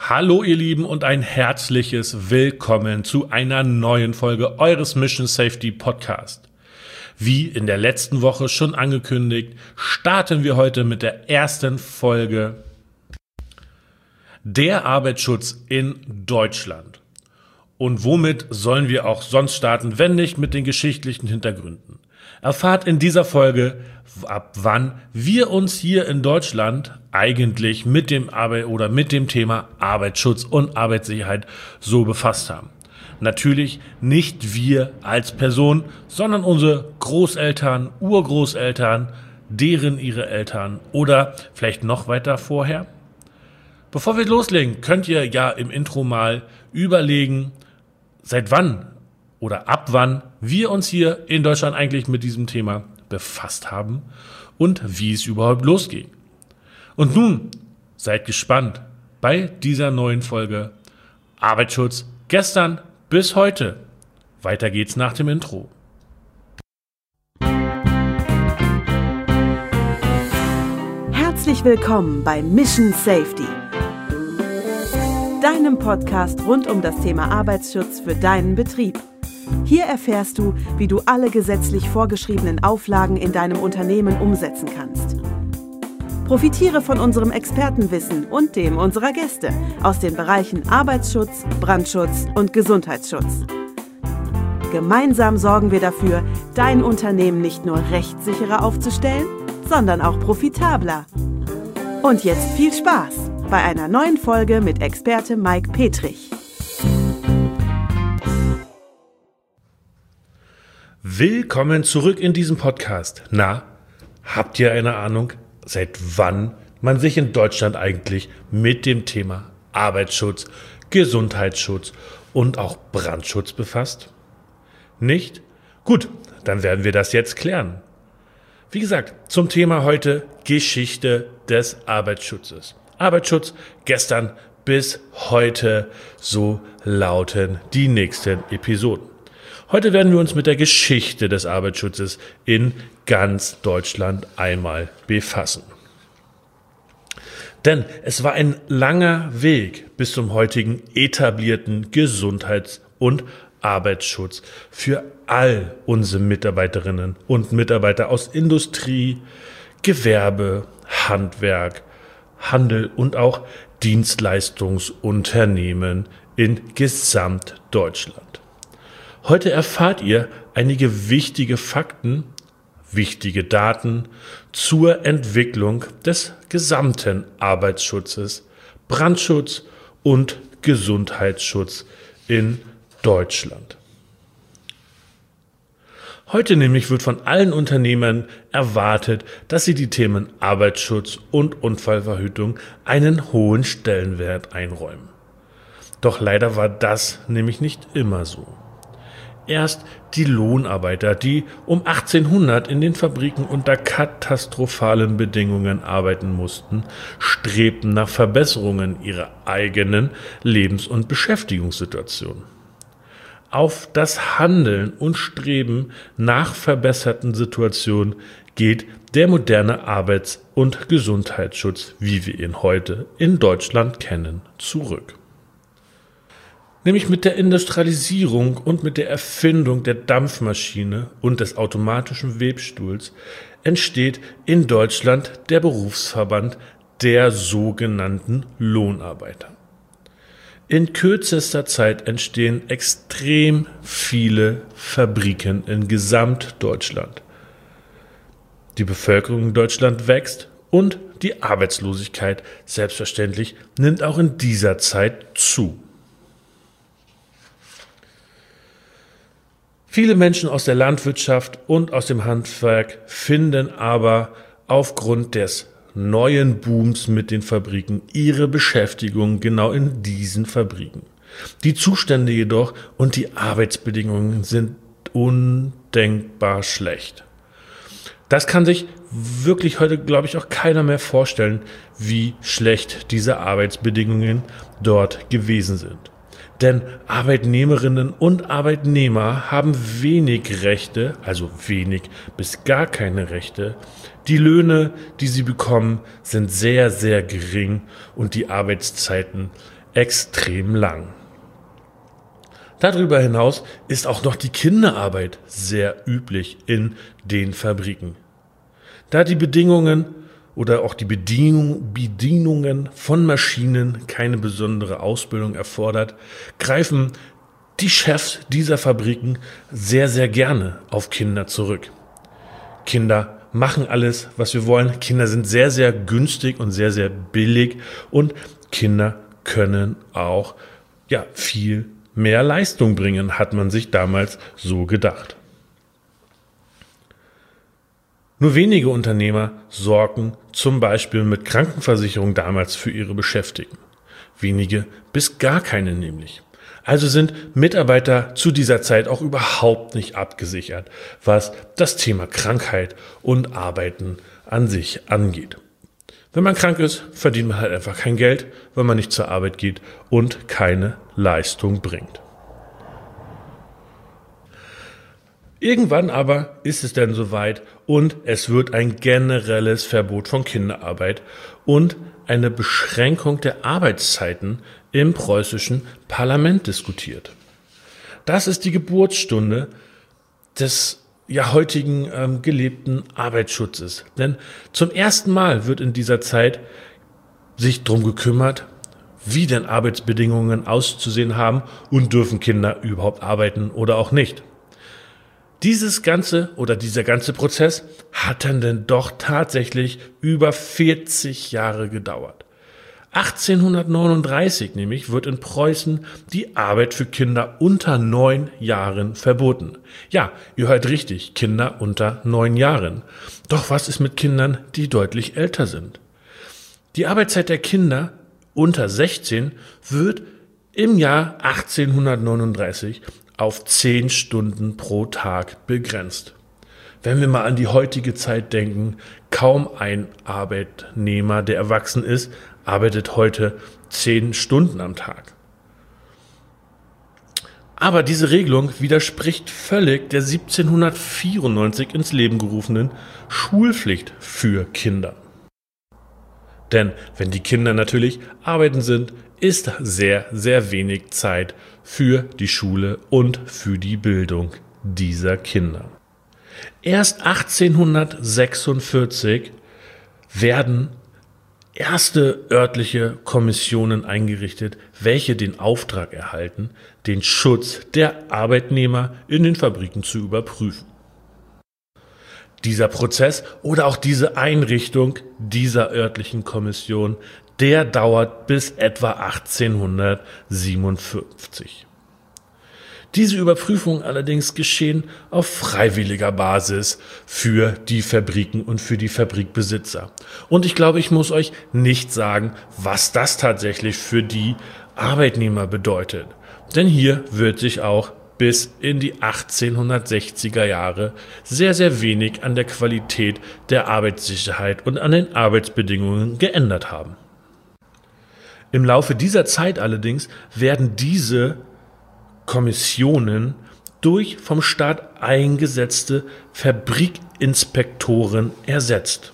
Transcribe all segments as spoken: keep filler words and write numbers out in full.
Hallo ihr Lieben und ein herzliches Willkommen zu einer neuen Folge eures Mission Safety Podcast. Wie in der letzten Woche schon angekündigt, starten wir heute mit der ersten Folge Der Arbeitsschutz in Deutschland. Und womit sollen wir auch sonst starten, wenn nicht mit den geschichtlichen Hintergründen? Erfahrt in dieser Folge, ab wann wir uns hier in Deutschland eigentlich mit dem Arbeit oder mit dem Thema Arbeitsschutz und Arbeitssicherheit so befasst haben. Natürlich nicht wir als Person, sondern unsere Großeltern, Urgroßeltern, deren ihre Eltern oder vielleicht noch weiter vorher. Bevor wir loslegen, könnt ihr ja im Intro mal überlegen, seit wann oder ab wann wir uns hier in Deutschland eigentlich mit diesem Thema befasst haben und wie es überhaupt losging. Und nun seid gespannt bei dieser neuen Folge Arbeitsschutz gestern bis heute. Weiter geht's nach dem Intro. Herzlich willkommen bei Mission Safety, deinem Podcast rund um das Thema Arbeitsschutz für deinen Betrieb. Hier erfährst du, wie du alle gesetzlich vorgeschriebenen Auflagen in deinem Unternehmen umsetzen kannst. Profitiere von unserem Expertenwissen und dem unserer Gäste aus den Bereichen Arbeitsschutz, Brandschutz und Gesundheitsschutz. Gemeinsam sorgen wir dafür, dein Unternehmen nicht nur rechtssicherer aufzustellen, sondern auch profitabler. Und jetzt viel Spaß bei einer neuen Folge mit Experte Mike Petrich. Willkommen zurück in diesem Podcast. Na, habt ihr eine Ahnung, seit wann man sich in Deutschland eigentlich mit dem Thema Arbeitsschutz, Gesundheitsschutz und auch Brandschutz befasst? Nicht? Gut, dann werden wir das jetzt klären. Wie gesagt, zum Thema heute Geschichte des Arbeitsschutzes. Arbeitsschutz gestern bis heute, so lauten die nächsten Episoden. Heute werden wir uns mit der Geschichte des Arbeitsschutzes in ganz Deutschland einmal befassen. Denn es war ein langer Weg bis zum heutigen etablierten Gesundheits- und Arbeitsschutz für all unsere Mitarbeiterinnen und Mitarbeiter aus Industrie, Gewerbe, Handwerk, Handel und auch Dienstleistungsunternehmen in Gesamtdeutschland. Heute erfahrt ihr einige wichtige Fakten, wichtige Daten zur Entwicklung des gesamten Arbeitsschutzes, Brandschutz und Gesundheitsschutz in Deutschland. Heute nämlich wird von allen Unternehmern erwartet, dass sie die Themen Arbeitsschutz und Unfallverhütung einen hohen Stellenwert einräumen. Doch leider war das nämlich nicht immer so. Erst die Lohnarbeiter, die um achtzehnhundert in den Fabriken unter katastrophalen Bedingungen arbeiten mussten, strebten nach Verbesserungen ihrer eigenen Lebens- und Beschäftigungssituation. Auf das Handeln und Streben nach verbesserten Situationen geht der moderne Arbeits- und Gesundheitsschutz, wie wir ihn heute in Deutschland kennen, zurück. Nämlich mit der Industrialisierung und mit der Erfindung der Dampfmaschine und des automatischen Webstuhls entsteht in Deutschland der Berufsverband der sogenannten Lohnarbeiter. In kürzester Zeit entstehen extrem viele Fabriken in Gesamtdeutschland. Die Bevölkerung in Deutschland wächst und die Arbeitslosigkeit selbstverständlich nimmt auch in dieser Zeit zu. Viele Menschen aus der Landwirtschaft und aus dem Handwerk finden aber aufgrund des neuen Booms mit den Fabriken ihre Beschäftigung genau in diesen Fabriken. Die Zustände jedoch und die Arbeitsbedingungen sind undenkbar schlecht. Das kann sich wirklich heute, glaube ich, auch keiner mehr vorstellen, wie schlecht diese Arbeitsbedingungen dort gewesen sind. Denn Arbeitnehmerinnen und Arbeitnehmer haben wenig Rechte, also wenig bis gar keine Rechte. Die Löhne, die sie bekommen, sind sehr, sehr gering und die Arbeitszeiten extrem lang. Darüber hinaus ist auch noch die Kinderarbeit sehr üblich in den Fabriken. Da die Bedingungen oder auch die Bedienung, Bedienungen von Maschinen keine besondere Ausbildung erfordert, greifen die Chefs dieser Fabriken sehr, sehr gerne auf Kinder zurück. Kinder machen alles, was wir wollen. Kinder sind sehr, sehr günstig und sehr, sehr billig und Kinder können auch ja, viel mehr Leistung bringen, hat man sich damals so gedacht. Nur wenige Unternehmer sorgten zum Beispiel mit Krankenversicherung damals für ihre Beschäftigten. Wenige bis gar keine nämlich. Also sind Mitarbeiter zu dieser Zeit auch überhaupt nicht abgesichert, was das Thema Krankheit und Arbeiten an sich angeht. Wenn man krank ist, verdient man halt einfach kein Geld, wenn man nicht zur Arbeit geht und keine Leistung bringt. Irgendwann aber ist es dann soweit und es wird ein generelles Verbot von Kinderarbeit und eine Beschränkung der Arbeitszeiten im preußischen Parlament diskutiert. Das ist die Geburtsstunde des ja heutigen ähm, gelebten Arbeitsschutzes. Denn zum ersten Mal wird in dieser Zeit sich darum gekümmert, wie denn Arbeitsbedingungen auszusehen haben und dürfen Kinder überhaupt arbeiten oder auch nicht. Dieses ganze oder dieser ganze Prozess hat dann denn doch tatsächlich über vierzig Jahre gedauert. achtzehnhundertneununddreißig nämlich wird in Preußen die Arbeit für Kinder unter neun Jahren verboten. Ja, ihr hört richtig, Kinder unter neun Jahren. Doch was ist mit Kindern, die deutlich älter sind? Die Arbeitszeit der Kinder unter sechzehn wird im Jahr achtzehnhundertneununddreißig auf zehn Stunden pro Tag begrenzt. Wenn wir mal an die heutige Zeit denken, kaum ein Arbeitnehmer, der erwachsen ist, arbeitet heute zehn Stunden am Tag. Aber diese Regelung widerspricht völlig der siebzehnhundertvierundneunzig ins Leben gerufenen Schulpflicht für Kinder. Denn wenn die Kinder natürlich arbeiten sind, ist sehr, sehr wenig Zeit für die Schule und für die Bildung dieser Kinder. Erst achtzehnhundertsechsundvierzig werden erste örtliche Kommissionen eingerichtet, welche den Auftrag erhalten, den Schutz der Arbeitnehmer in den Fabriken zu überprüfen. Dieser Prozess oder auch diese Einrichtung dieser örtlichen Kommission, der dauert bis etwa achtzehnhundertsiebenundfünfzig. Diese Überprüfungen allerdings geschehen auf freiwilliger Basis für die Fabriken und für die Fabrikbesitzer. Und ich glaube, ich muss euch nicht sagen, was das tatsächlich für die Arbeitnehmer bedeutet. Denn hier wird sich auch bis in die achtzehnhundertsechziger Jahre sehr, sehr wenig an der Qualität der Arbeitssicherheit und an den Arbeitsbedingungen geändert haben. Im Laufe dieser Zeit allerdings werden diese Kommissionen durch vom Staat eingesetzte Fabrikinspektoren ersetzt.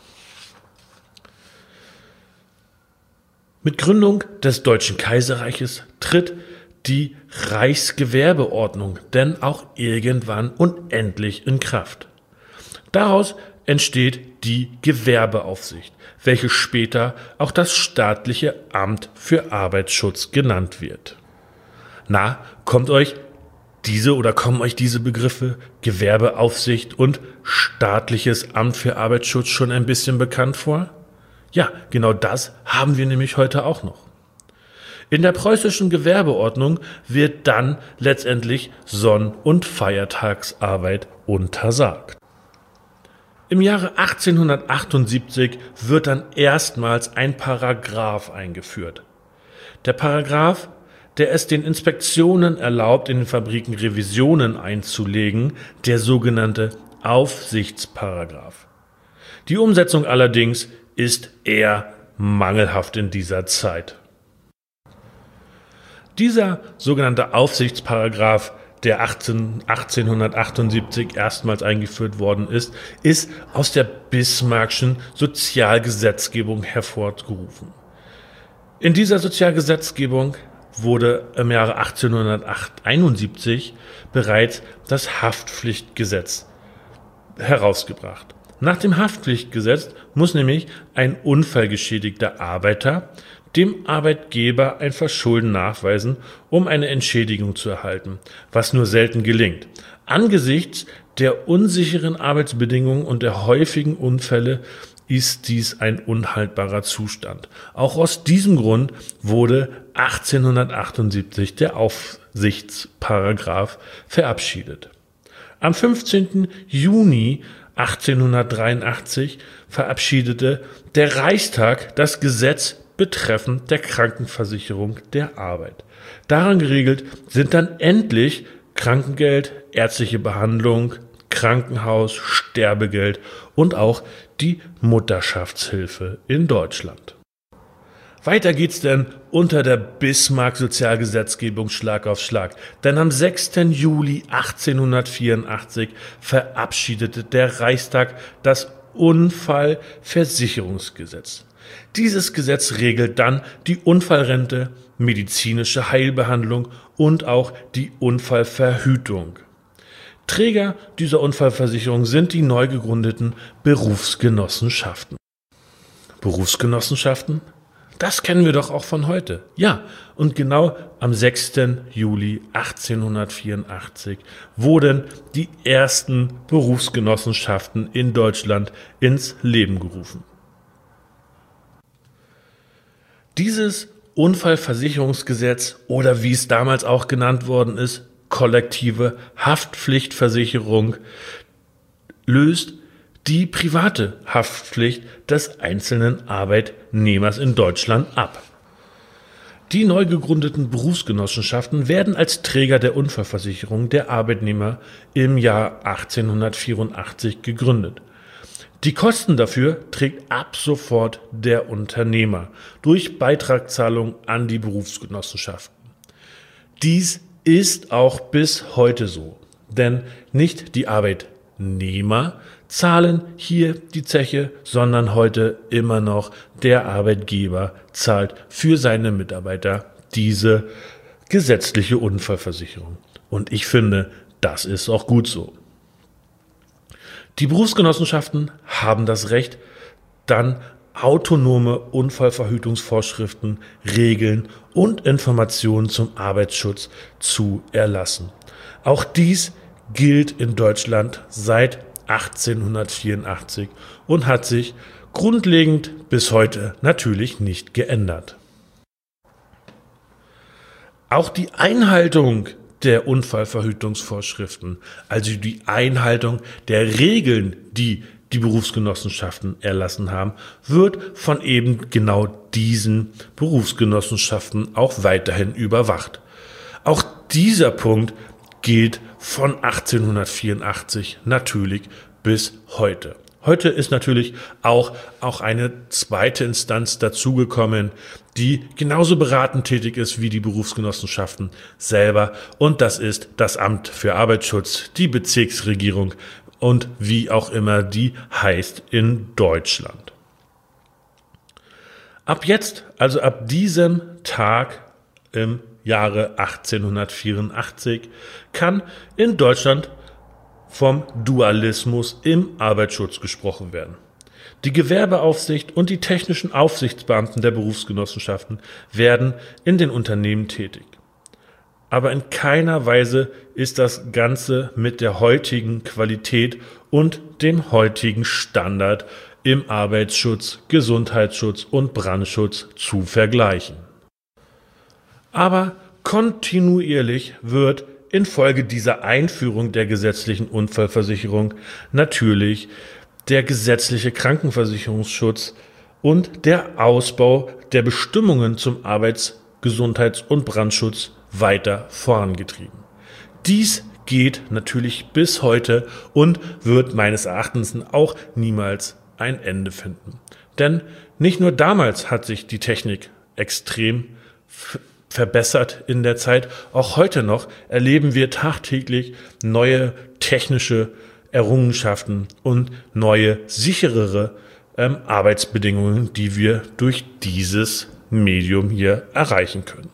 Mit Gründung des Deutschen Kaiserreiches tritt die Reichsgewerbeordnung denn auch irgendwann unendlich in Kraft. Daraus entsteht die Gewerbeaufsicht, welche später auch das staatliche Amt für Arbeitsschutz genannt wird. Na, kommt euch diese oder kommen euch diese Begriffe Gewerbeaufsicht und staatliches Amt für Arbeitsschutz schon ein bisschen bekannt vor? Ja, genau das haben wir nämlich heute auch noch. In der preußischen Gewerbeordnung wird dann letztendlich Sonn- und Feiertagsarbeit untersagt. Im Jahre achtzehnhundertachtundsiebzig wird dann erstmals ein Paragraph eingeführt. Der Paragraph, der es den Inspektionen erlaubt, in den Fabriken Revisionen einzulegen, der sogenannte Aufsichtsparagraph. Die Umsetzung allerdings ist eher mangelhaft in dieser Zeit. Dieser sogenannte Aufsichtsparagraph, der achtzehnhundertachtundsiebzig erstmals eingeführt worden ist, ist aus der Bismarckschen Sozialgesetzgebung hervorgerufen. In dieser Sozialgesetzgebung wurde im Jahre achtzehnhunderteinundsiebzig bereits das Haftpflichtgesetz herausgebracht. Nach dem Haftpflichtgesetz muss nämlich ein unfallgeschädigter Arbeiter dem Arbeitgeber ein Verschulden nachweisen, um eine Entschädigung zu erhalten, was nur selten gelingt. Angesichts der unsicheren Arbeitsbedingungen und der häufigen Unfälle ist dies ein unhaltbarer Zustand. Auch aus diesem Grund wurde achtzehnhundertachtundsiebzig der Aufsichtsparagraph verabschiedet. Am fünfzehnten Juni achtzehnhundertdreiundachtzig verabschiedete der Reichstag das Gesetz betreffend der Krankenversicherung der Arbeit. Daran geregelt sind dann endlich Krankengeld, ärztliche Behandlung, Krankenhaus, Sterbegeld und auch die Mutterschaftshilfe in Deutschland. Weiter geht's denn unter der Bismarck-Sozialgesetzgebung Schlag auf Schlag. Denn am sechsten Juli achtzehnhundertvierundachtzig verabschiedete der Reichstag das Unfallversicherungsgesetz. Dieses Gesetz regelt dann die Unfallrente, medizinische Heilbehandlung und auch die Unfallverhütung. Träger dieser Unfallversicherung sind die neu gegründeten Berufsgenossenschaften. Berufsgenossenschaften? Das kennen wir doch auch von heute. Ja, und genau am sechsten Juli achtzehnhundertvierundachtzig wurden die ersten Berufsgenossenschaften in Deutschland ins Leben gerufen. Dieses Unfallversicherungsgesetz oder wie es damals auch genannt worden ist, kollektive Haftpflichtversicherung, löst die private Haftpflicht des einzelnen Arbeitnehmers in Deutschland ab. Die neu gegründeten Berufsgenossenschaften werden als Träger der Unfallversicherung der Arbeitnehmer im Jahr achtzehnhundertvierundachtzig gegründet. Die Kosten dafür trägt ab sofort der Unternehmer durch Beitragszahlung an die Berufsgenossenschaften. Dies ist auch bis heute so, denn nicht die Arbeitnehmer zahlen hier die Zeche, sondern heute immer noch der Arbeitgeber zahlt für seine Mitarbeiter diese gesetzliche Unfallversicherung. Und ich finde, das ist auch gut so. Die Berufsgenossenschaften haben das Recht, dann autonome Unfallverhütungsvorschriften, Regeln und Informationen zum Arbeitsschutz zu erlassen. Auch dies gilt in Deutschland seit achtzehnhundertvierundachtzig und hat sich grundlegend bis heute natürlich nicht geändert. Auch die Einhaltung der Unfallverhütungsvorschriften, also die Einhaltung der Regeln, die die Berufsgenossenschaften erlassen haben, wird von eben genau diesen Berufsgenossenschaften auch weiterhin überwacht. Auch dieser Punkt gilt von achtzehnhundertvierundachtzig natürlich bis heute. Heute ist natürlich auch, auch eine zweite Instanz dazugekommen, die genauso beratend tätig ist wie die Berufsgenossenschaften selber. Und das ist das Amt für Arbeitsschutz, die Bezirksregierung und wie auch immer die heißt in Deutschland. Ab jetzt, also ab diesem Tag im Jahre achtzehnhundertvierundachtzig, kann in Deutschland vom Dualismus im Arbeitsschutz gesprochen werden. Die Gewerbeaufsicht und die technischen Aufsichtsbeamten der Berufsgenossenschaften werden in den Unternehmen tätig. Aber in keiner Weise ist das Ganze mit der heutigen Qualität und dem heutigen Standard im Arbeitsschutz, Gesundheitsschutz und Brandschutz zu vergleichen. Aber kontinuierlich wird infolge dieser Einführung der gesetzlichen Unfallversicherung natürlich der gesetzliche Krankenversicherungsschutz und der Ausbau der Bestimmungen zum Arbeits-, Gesundheits- und Brandschutz weiter vorangetrieben. Dies geht natürlich bis heute und wird meines Erachtens auch niemals ein Ende finden. Denn nicht nur damals hat sich die Technik extrem verbessert in der Zeit. Auch heute noch erleben wir tagtäglich neue technische Errungenschaften und neue, sicherere ähm, Arbeitsbedingungen, die wir durch dieses Medium hier erreichen können.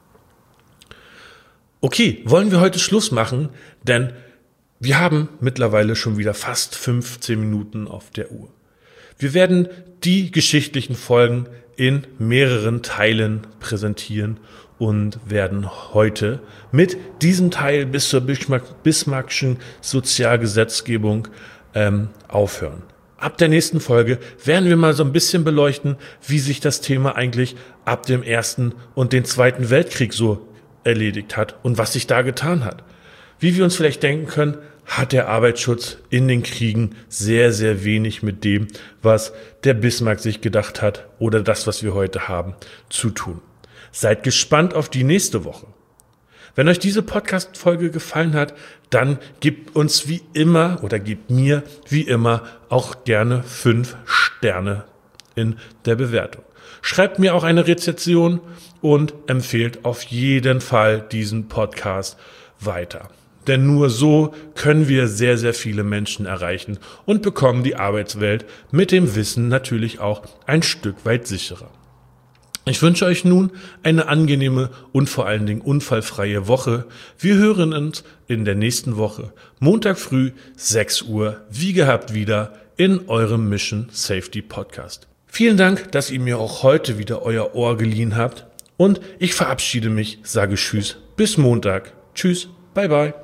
Okay, wollen wir heute Schluss machen, denn wir haben mittlerweile schon wieder fast fünfzehn Minuten auf der Uhr. Wir werden die geschichtlichen Folgen in mehreren Teilen präsentieren und werden heute mit diesem Teil bis zur Bismarckschen Sozialgesetzgebung ähm, aufhören. Ab der nächsten Folge werden wir mal so ein bisschen beleuchten, wie sich das Thema eigentlich ab dem Ersten und dem Zweiten Weltkrieg so erledigt hat und was sich da getan hat. Wie wir uns vielleicht denken können, hat der Arbeitsschutz in den Kriegen sehr, sehr wenig mit dem, was der Bismarck sich gedacht hat oder das, was wir heute haben, zu tun. Seid gespannt auf die nächste Woche. Wenn euch diese Podcast-Folge gefallen hat, dann gebt uns wie immer oder gebt mir wie immer auch gerne fünf Sterne in der Bewertung. Schreibt mir auch eine Rezension und empfehlt auf jeden Fall diesen Podcast weiter. Denn nur so können wir sehr, sehr viele Menschen erreichen und bekommen die Arbeitswelt mit dem Wissen natürlich auch ein Stück weit sicherer. Ich wünsche euch nun eine angenehme und vor allen Dingen unfallfreie Woche. Wir hören uns in der nächsten Woche, Montag früh, sechs Uhr, wie gehabt wieder in eurem Mission Safety Podcast. Vielen Dank, dass ihr mir auch heute wieder euer Ohr geliehen habt und ich verabschiede mich, sage Tschüss, bis Montag. Tschüss, bye bye.